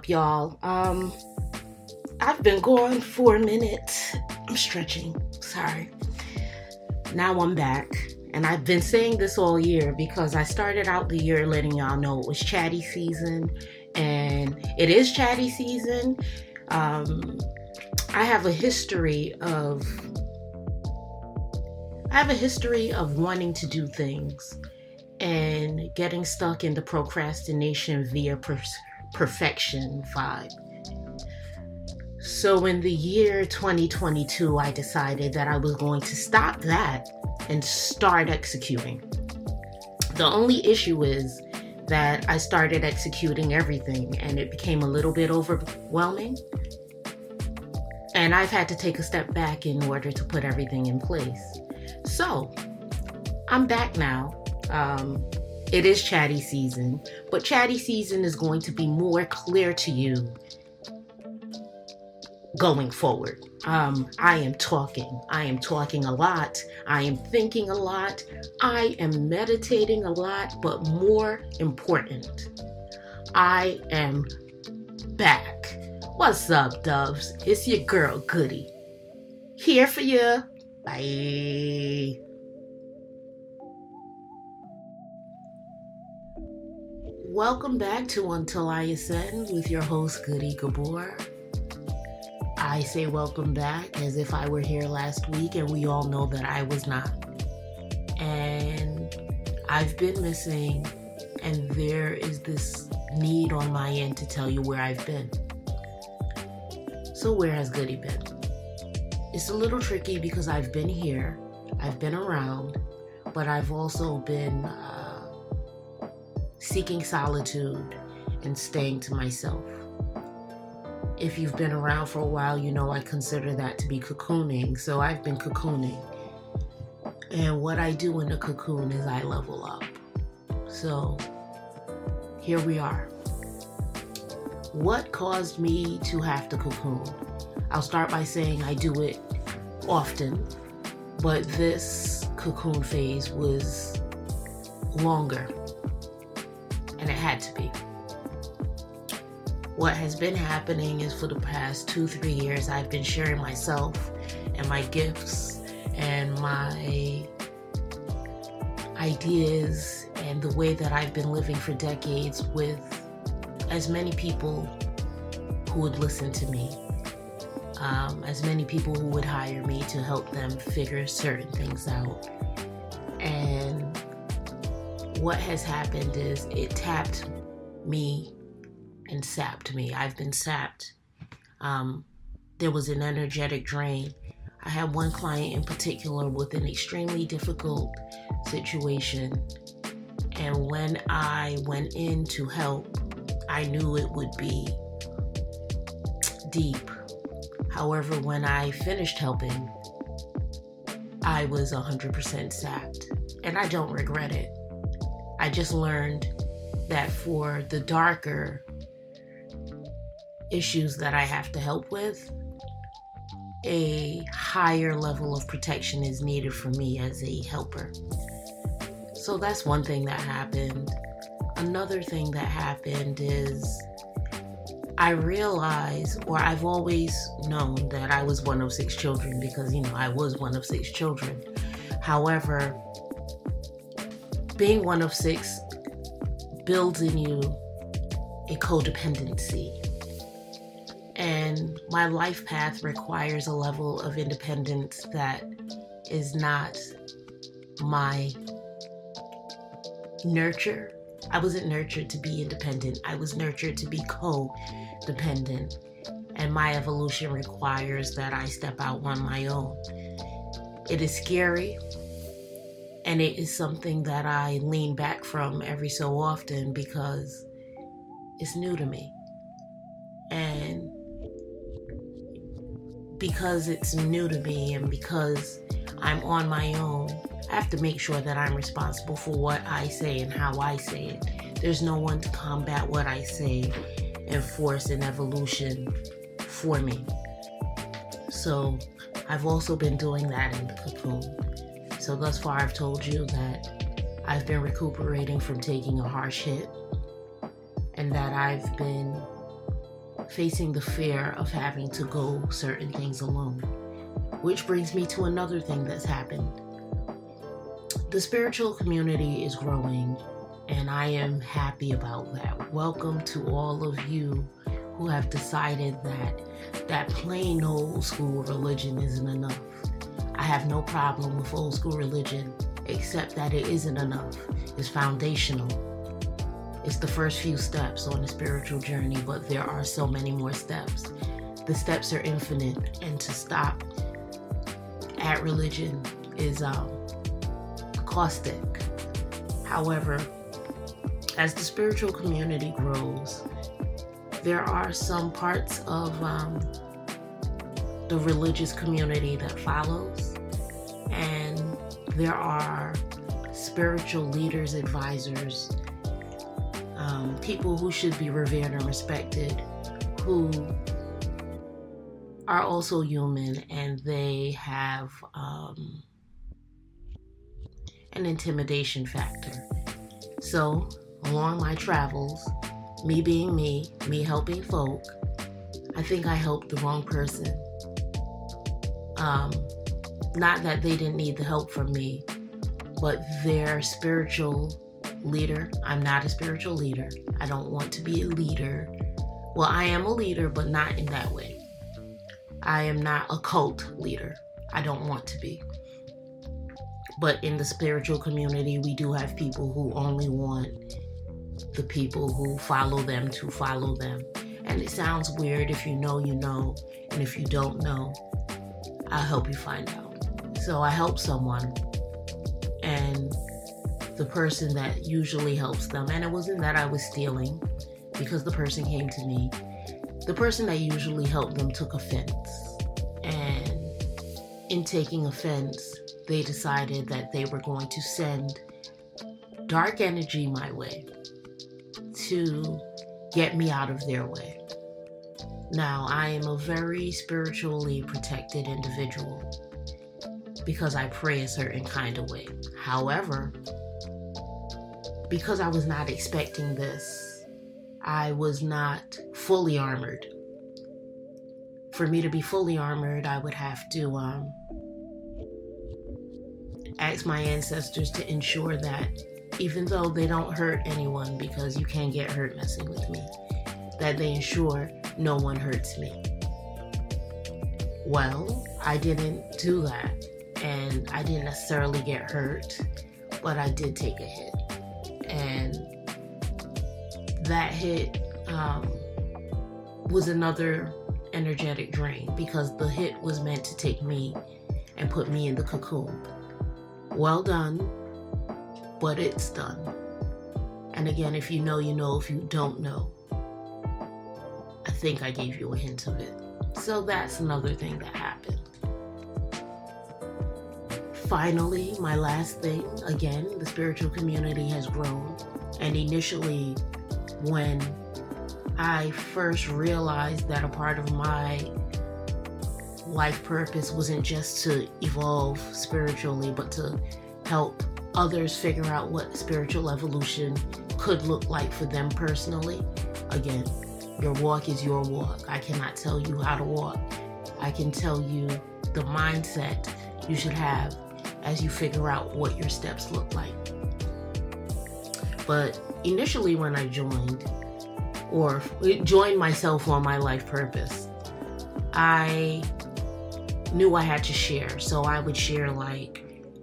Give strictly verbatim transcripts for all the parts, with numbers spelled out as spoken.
y'all? Um, I've been gone for a minute. I'm stretching. Sorry. Now I'm back. And I've been saying this all year because I started out the year letting y'all know it was chatty season. And it is chatty season. Um, I have a history of... I have a history of wanting to do things and getting stuck in the procrastination via per- perfection vibe. So in the year twenty twenty-two, I decided that I was going to stop that and start executing. The only issue is that I started executing everything and it became a little bit overwhelming. And I've had to take a step back in order to put everything in place. So, I'm back now. Um, it is chatty season, but chatty season is going to be more clear to you going forward. Um, I am talking. I am talking a lot. I am thinking a lot. I am meditating a lot, but more important, I am back. What's up, doves? It's your girl, Goody. Here for you. Bye. Welcome back to Until I Ascend with your host, Goody Gabor. I say welcome back as if I were here last week, and we all know that I was not. And I've been missing, and there is this need on my end to tell you where I've been. So where has Goody been? It's a little tricky because I've been here, I've been around, but I've also been uh, seeking solitude and staying to myself. If you've been around for a while, you know I consider that to be cocooning, so I've been cocooning. And what I do in the cocoon is I level up. So here we are. What caused me to have to cocoon? I'll start by saying I do it often, but this cocoon phase was longer, and it had to be. What has been happening is for the past two, three years, I've been sharing myself and my gifts and my ideas and the way that I've been living for decades with as many people who would listen to me. Um, as many people who would hire me to help them figure certain things out. And what has happened is it tapped me and sapped me. I've been sapped. Um, there was an energetic drain. I had one client in particular with an extremely difficult situation. And when I went in to help, I knew it would be deep. However, when I finished helping, I was one hundred percent sapped. And I don't regret it. I just learned that for the darker issues that I have to help with, a higher level of protection is needed for me as a helper. So that's one thing that happened. Another thing that happened is I realized, or I've always known that I was one of six children because, you know, I was one of six children. However, being one of six builds in you a codependency. And my life path requires a level of independence that is not my nurture. I wasn't nurtured to be independent. I was nurtured to be co-dependent. And my evolution requires that I step out on my own. It is scary. And it is something that I lean back from every so often because it's new to me. And because it's new to me and because I'm on my own, I have to make sure that I'm responsible for what I say and how I say it. There's no one to combat what I say and force an evolution for me. So I've also been doing that in the cocoon. So thus far I've told you that I've been recuperating from taking a harsh hit and that I've been facing the fear of having to go certain things alone. Which brings me to another thing that's happened. The spiritual community is growing, and I am happy about that. Welcome to all of you who have decided that that plain old school religion isn't enough. I have no problem with old school religion, except that it isn't enough. It's foundational. It's the first few steps on the spiritual journey, but there are so many more steps. The steps are infinite, and to stop at religion is um, caustic. However, as the spiritual community grows, there are some parts of um, the religious community that follows, and there are spiritual leaders, advisors, um, people who should be revered and respected, who are also human, and they have um, an intimidation factor. So, along my travels, me being me, me helping folk, I think I helped the wrong person. Um, not that they didn't need the help from me, but their spiritual leader. I'm not a spiritual leader. I don't want to be a leader. Well, I am a leader, but not in that way. I am not a cult leader. I don't want to be. But in the spiritual community, we do have people who only want the people who follow them to follow them. And it sounds weird. If you know, you know. And if you don't know, I'll help you find out. So I help someone, and the person that usually helps them, and it wasn't that I was stealing, because the person came to me. The person that usually helped them took offense. And in taking offense, they decided that they were going to send dark energy my way to get me out of their way. Now, I am a very spiritually protected individual because I pray a certain kind of way. However, because I was not expecting this, I was not fully armored. For me to be fully armored, I would have to um, ask my ancestors to ensure that even though they don't hurt anyone, because you can get hurt messing with me, that they ensure no one hurts me. Well, I didn't do that, and I didn't necessarily get hurt, but I did take a hit. And that hit um, was another energetic drain, because the hit was meant to take me and put me in the cocoon. Well done, but it's done. And again, if you know, you know. If you don't know, I think I gave you a hint of it. So that's another thing that happened. Finally, my last thing, again, the spiritual community has grown. And initially, when I first realized that a part of my life purpose wasn't just to evolve spiritually, but to help others figure out what spiritual evolution could look like for them personally. Again, your walk is your walk. I cannot tell you how to walk. I can tell you the mindset you should have as you figure out what your steps look like. But initially when I joined, or joined myself on my life purpose, I knew I had to share. So I would share like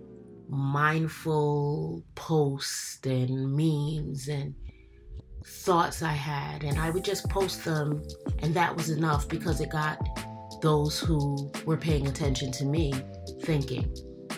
mindful posts and memes and thoughts I had, and I would just post them, and that was enough because it got those who were paying attention to me thinking.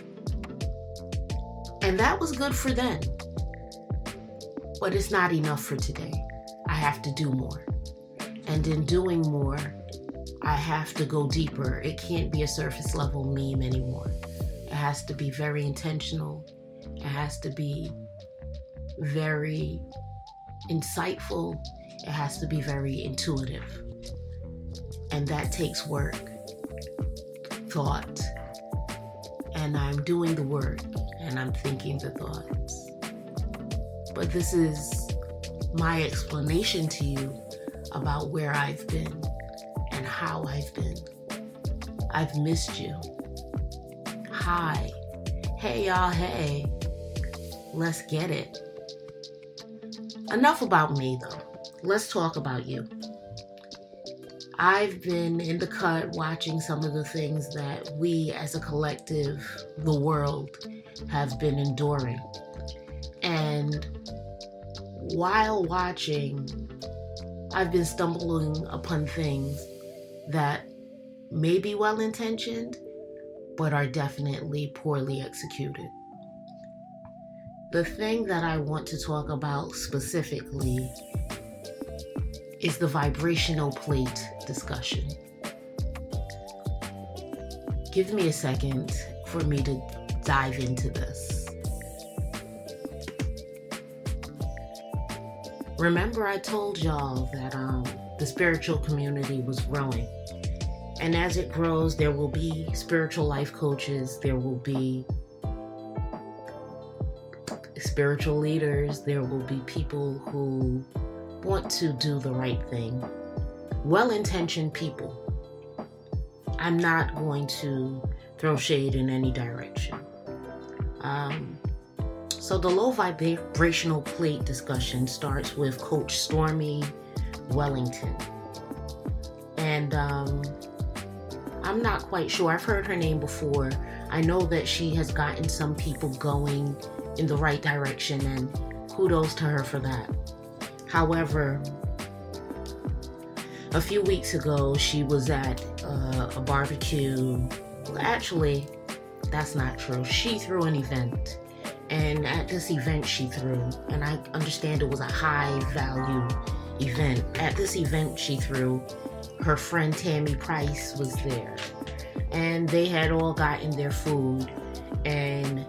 And that was good for then. But it's not enough for today. I have to do more. And in doing more, I have to go deeper. It can't be a surface level meme anymore. It has to be very intentional. It has to be very insightful. It has to be very intuitive. And that takes work, thought, and I'm doing the work, and I'm thinking the thoughts. But this is my explanation to you about where I've been. how I've been. I've missed you. Hi. Hey, y'all, hey. Let's get it. Enough about me, though. Let's talk about you. I've been in the cut watching some of the things that we as a collective, the world, have been enduring. And while watching, I've been stumbling upon things that may be well-intentioned, but are definitely poorly executed. The thing that I want to talk about specifically is the vibrational plate discussion. Give me a second for me to dive into this. Remember, I told y'all that um, the spiritual community was growing. And as it grows, there will be spiritual life coaches, there will be spiritual leaders, there will be people who want to do the right thing. Well-intentioned people. I'm not going to throw shade in any direction. Um, so the low vibrational plate discussion starts with Coach Stormy Wellington. And um, I'm not quite sure. I've heard her name before. I know that she has gotten some people going in the right direction, and kudos to her for that. However, a few weeks ago, she was at uh, a barbecue. Well, actually, that's not true. She threw an event. And at this event she threw, and I understand it was a high value event. At this event she threw, her friend Tammy Price was there. And they had all gotten their food. And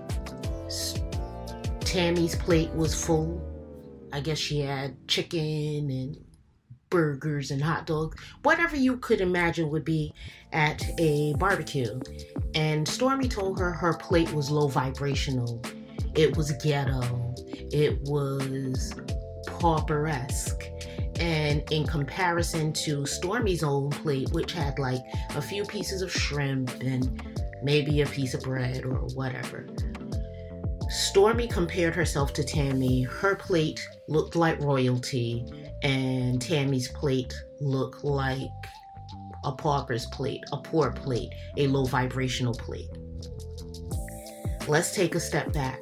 Tammy's plate was full. I guess she had chicken and burgers and hot dogs, whatever you could imagine would be at a barbecue. And Stormy told her her plate was low vibrational. It was ghetto. It was pauperesque. And in comparison to Stormy's own plate, which had like a few pieces of shrimp and maybe a piece of bread or whatever, Stormy compared herself to Tammy. Her plate looked like royalty, and Tammy's plate looked like a pauper's plate, a poor plate, a low vibrational plate. Let's take a step back.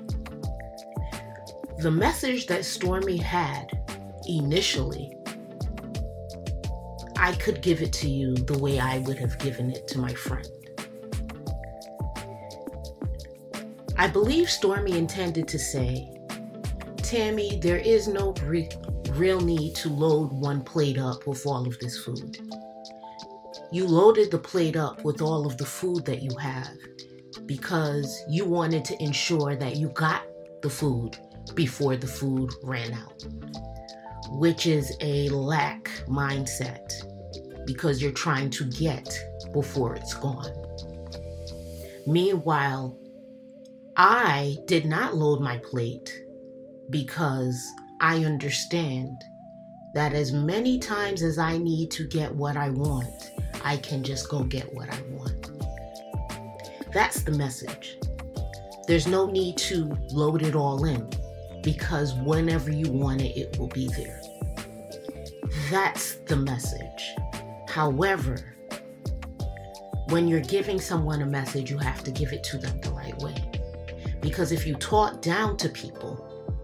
The message that Stormy had initially, I could give it to you the way I would have given it to my friend. I believe Stormy intended to say, Tammy, there is no re- real need to load one plate up with all of this food. You loaded the plate up with all of the food that you have because you wanted to ensure that you got the food before the food ran out, which is a lack mindset because you're trying to get before it's gone. Meanwhile, I did not load my plate because I understand that as many times as I need to get what I want, I can just go get what I want. That's the message. There's no need to load it all in because whenever you want it, it will be there. That's the message. However, when you're giving someone a message, you have to give it to them the right way. Because if you talk down to people,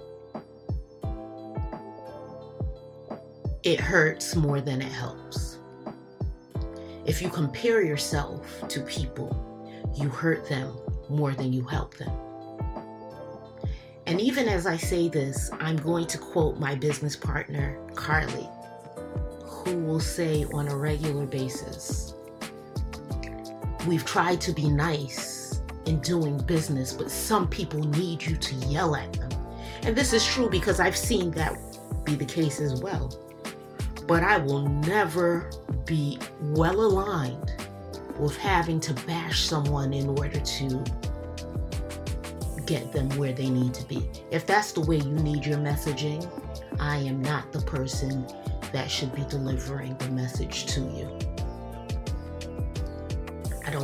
it hurts more than it helps. If you compare yourself to people, you hurt them more than you help them. And even as I say this, I'm going to quote my business partner, Carly, who will say on a regular basis, we've tried to be nice in doing business, but some people need you to yell at them. And this is true because I've seen that be the case as well. But I will never be well aligned with having to bash someone in order to get them where they need to be. If that's the way you need your messaging, I am not the person that should be delivering the message to you.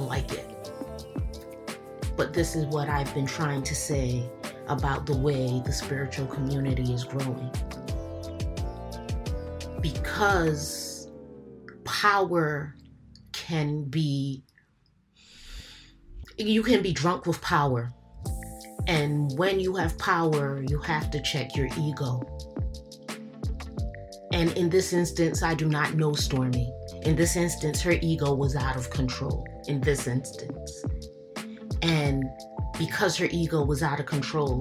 like it. But this is what I've been trying to say about the way the spiritual community is growing. Because power can be, you can be drunk with power. And when you have power, you have to check your ego. And in this instance, I do not know Stormy. In this instance, her ego was out of control. In this instance. And because her ego was out of control,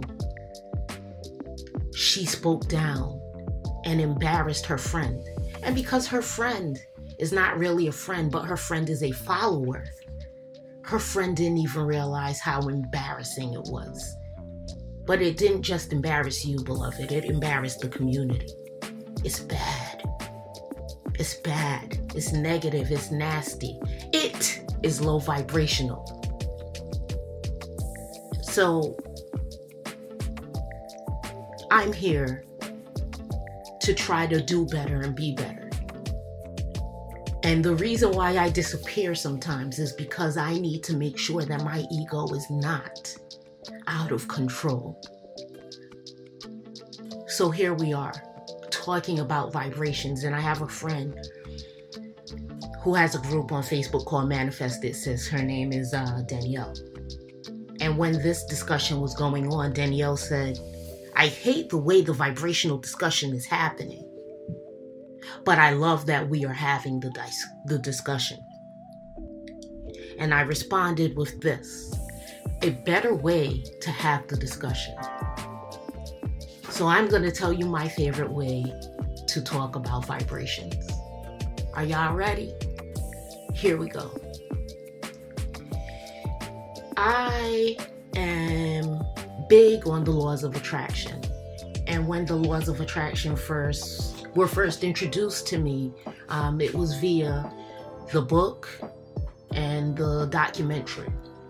she spoke down and embarrassed her friend. And because her friend is not really a friend, but her friend is a follower, her friend didn't even realize how embarrassing it was. But it didn't just embarrass you, beloved. It embarrassed the community. It's bad. It's bad. It's negative. It's nasty. It is low vibrational. So I'm here to try to do better and be better. And the reason why I disappear sometimes is because I need to make sure that my ego is not out of control. So here we are talking about vibrations, and I have a friend who has a group on Facebook called Manifest It Sis. Her name is uh, Danielle. And when this discussion was going on, Danielle said, I hate the way the vibrational discussion is happening, but I love that we are having the, dis- the discussion. And I responded with this: a better way to have the discussion. So I'm going to tell you my favorite way to talk about vibrations. Are y'all ready? Here we go. I am big on the laws of attraction. And when the laws of attraction first were first introduced to me, um, it was via the book and the documentary.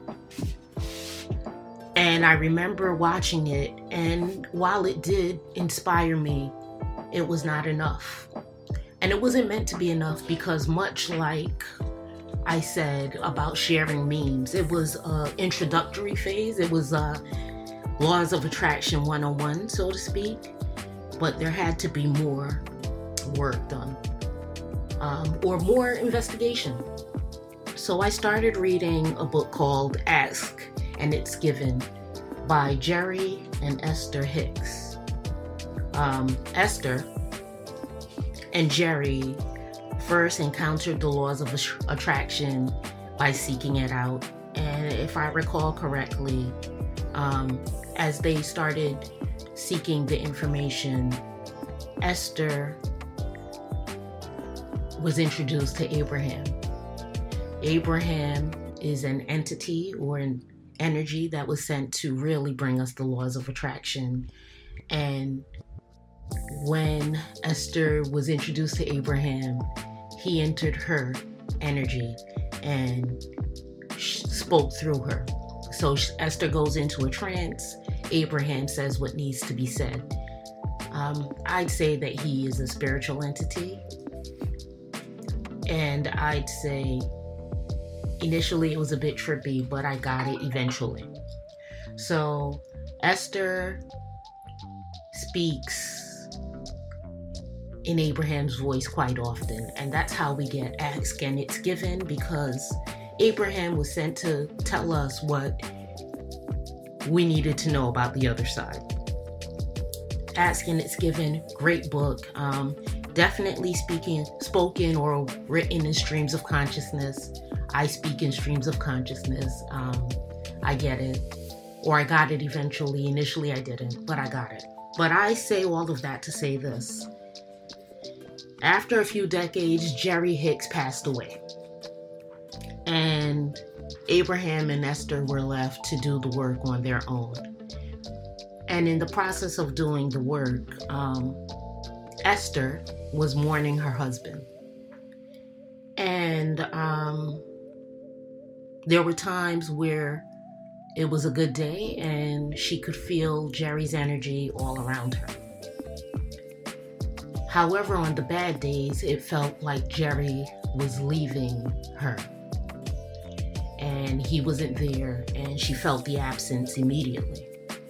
And I remember watching it, and while it did inspire me, it was not enough. And it wasn't meant to be enough because, much like I said about sharing memes, it was an introductory phase. It was uh, laws of attraction one oh one, so to speak. But there had to be more work done, um, or more investigation. So I started reading a book called Ask and It's Given by Jerry and Esther Hicks. Um, Esther and Jerry first encountered the laws of attraction by seeking it out. And if I recall correctly, um, as they started seeking the information, Esther was introduced to Abraham. Abraham is an entity or an energy that was sent to really bring us the laws of attraction. And when Esther was introduced to Abraham, he entered her energy and spoke through her. So Esther goes into a trance. Abraham says what needs to be said. Um, I'd say that he is a spiritual entity. And I'd say initially it was a bit trippy, but I got it eventually. So Esther speaks in Abraham's voice quite often, and that's how we get Ask and It's Given, because Abraham was sent to tell us what we needed to know about the other side. Ask and It's Given, great book. Um, definitely speaking, spoken or written in streams of consciousness. I speak in streams of consciousness. Um, I get it, or I got it eventually. Initially I didn't, but I got it. But I say all of that to say this. After a few decades, Jerry Hicks passed away. And Abraham and Esther were left to do the work on their own. And in the process of doing the work, um, Esther was mourning her husband. And um, there were times where it was a good day and she could feel Jerry's energy all around her. However, on the bad days, it felt like Jerry was leaving her. and he wasn't there, and she felt the absence immediately.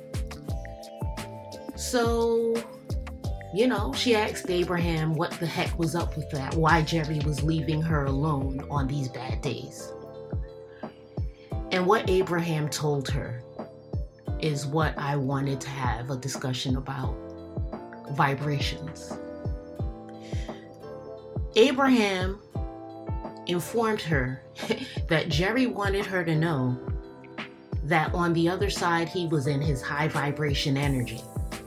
So, you know, she asked Abraham what the heck was up with that, why Jerry was leaving her alone on these bad days. And what Abraham told her is what I wanted to have a discussion about: vibrations. Abraham informed her that Jerry wanted her to know that on the other side, he was in his high vibration energy.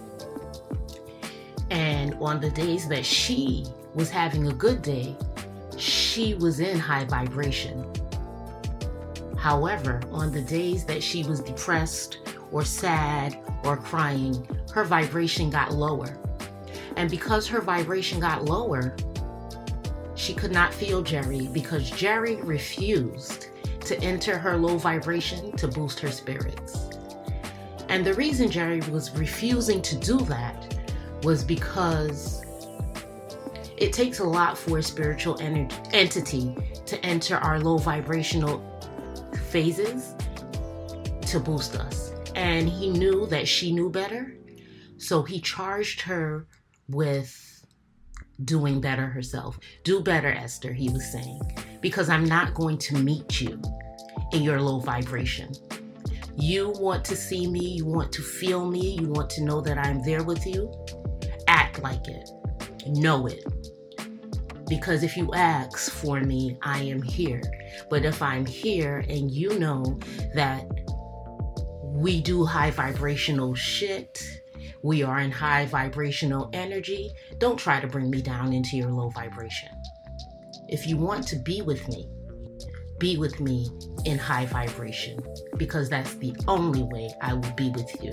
And on the days that she was having a good day, she was in high vibration. However, on the days that she was depressed or sad or crying, her vibration got lower. And because her vibration got lower, she could not feel Jerry, because Jerry refused to enter her low vibration to boost her spirits. And the reason Jerry was refusing to do that was because it takes a lot for a spiritual ener- entity to enter our low vibrational phases to boost us. And he knew that she knew better, so he charged her with doing better herself. Do better, Esther, he was saying, because I'm not going to meet you in your low vibration. You want to see me, you want to feel me, you want to know that I'm there with you. Act like it. Know it. Because if you ask for me, I am here. But if I'm here and you know that we do high vibrational shit, we are in high vibrational energy, don't try to bring me down into your low vibration. If you want to be with me, be with me in high vibration, because that's the only way I will be with you.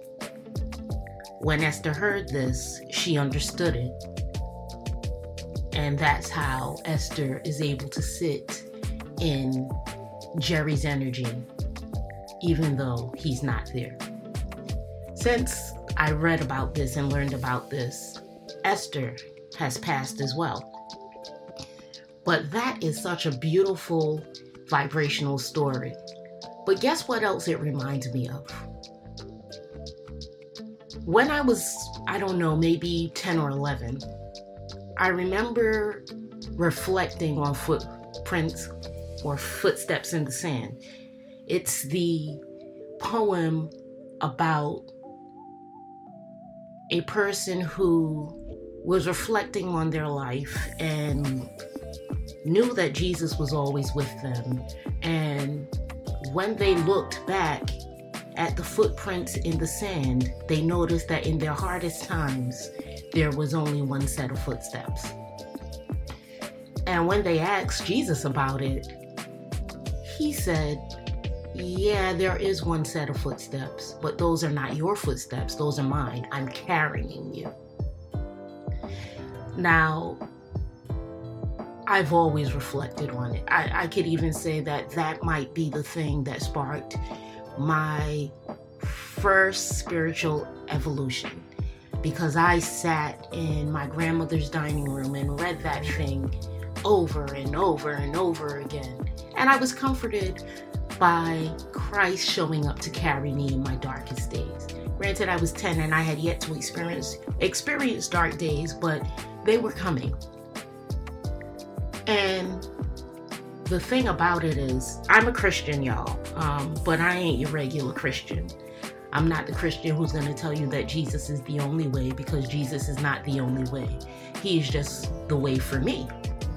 When Esther heard this, she understood it. And that's how Esther is able to sit in Jerry's energy, even though he's not there. Since I read about this and learned about this, Esther has passed as well. But that is such a beautiful vibrational story. But guess what else it reminds me of? When I was, I don't know, maybe ten or eleven, I remember reflecting on footprints or footsteps in the sand. It's the poem about a person who was reflecting on their life and knew that Jesus was always with them. And when they looked back at the footprints in the sand, they noticed that in their hardest times, there was only one set of footsteps. And when they asked Jesus about it, he said, yeah, there is one set of footsteps, but those are not your footsteps. Those are mine. I'm carrying you. Now, I've always reflected on it. I, I could even say that that might be the thing that sparked my first spiritual evolution, because I sat in my grandmother's dining room and read that thing over and over and over again. And I was comforted by Christ showing up to carry me in my darkest days. Granted, I was ten and I had yet to experience experience dark days, but they were coming. And the thing about it is, I'm a Christian, y'all, um, but I ain't your regular Christian. I'm not the Christian who's going to tell you that Jesus is the only way, because Jesus is not the only way. He is just the way for me.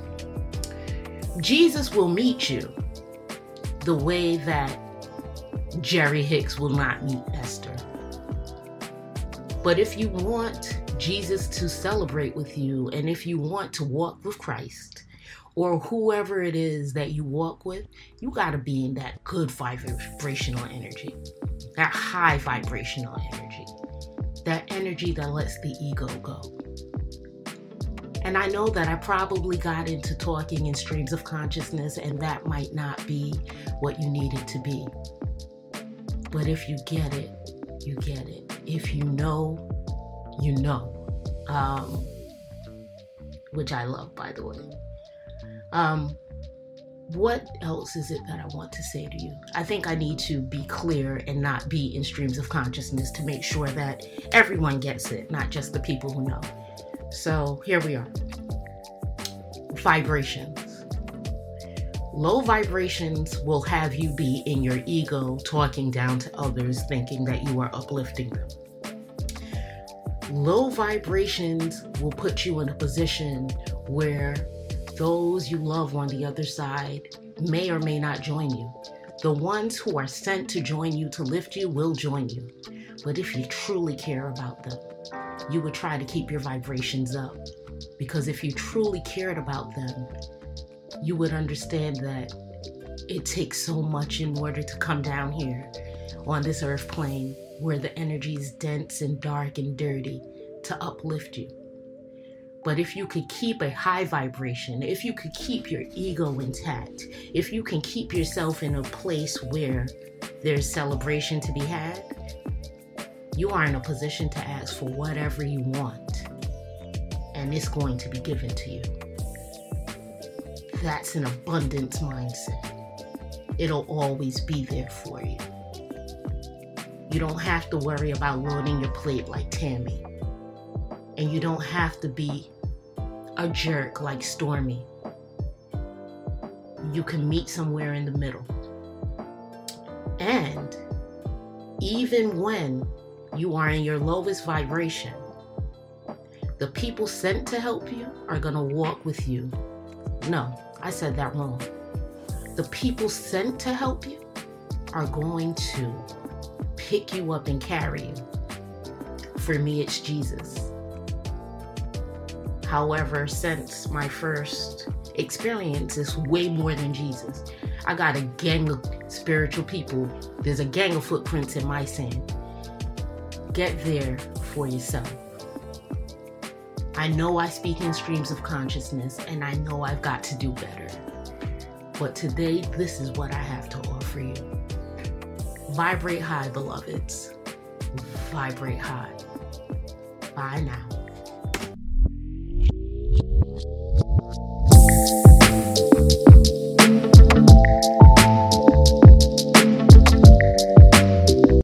Jesus will meet you the way that Jerry Hicks will not meet Esther. But if you want Jesus to celebrate with you, and if you want to walk with Christ, or whoever it is that you walk with, you got to be in that good vibrational energy, that high vibrational energy, that energy that lets the ego go. And I know that I probably got into talking in streams of consciousness, and that might not be what you need it to be. But if you get it, you get it. If you know, you know. Um, which I love, by the way. Um, what else is it that I want to say to you? I think I need to be clear and not be in streams of consciousness to make sure that everyone gets it, not just the people who know. So here we are. Vibrations. Low vibrations will have you be in your ego, talking down to others, thinking that you are uplifting them. Low vibrations will put you in a position where those you love on the other side may or may not join you. The ones who are sent to join you, to lift you, will join you. But if you truly care about them, you would try to keep your vibrations up. Because if you truly cared about them, you would understand that it takes so much in order to come down here on this earth plane where the energy is dense and dark and dirty to uplift you. But if you could keep a high vibration, if you could keep your ego intact, if you can keep yourself in a place where there's celebration to be had, you are in a position to ask for whatever you want, and it's going to be given to you. That's an abundance mindset. It'll always be there for you. You don't have to worry about loading your plate like Tammy. And you don't have to be a jerk like Stormy. You can meet somewhere in the middle. And even when you are in your lowest vibration, the people sent to help you are going to walk with you. No, I said that wrong. The people sent to help you are going to pick you up and carry you. For me, it's Jesus. However, since my first experience is way more than Jesus, I got a gang of spiritual people. There's a gang of footprints in my sand. Get there for yourself. I know I speak in streams of consciousness, and I know I've got to do better. But today, this is what I have to offer you. Vibrate high, beloveds. Vibrate high. Bye now.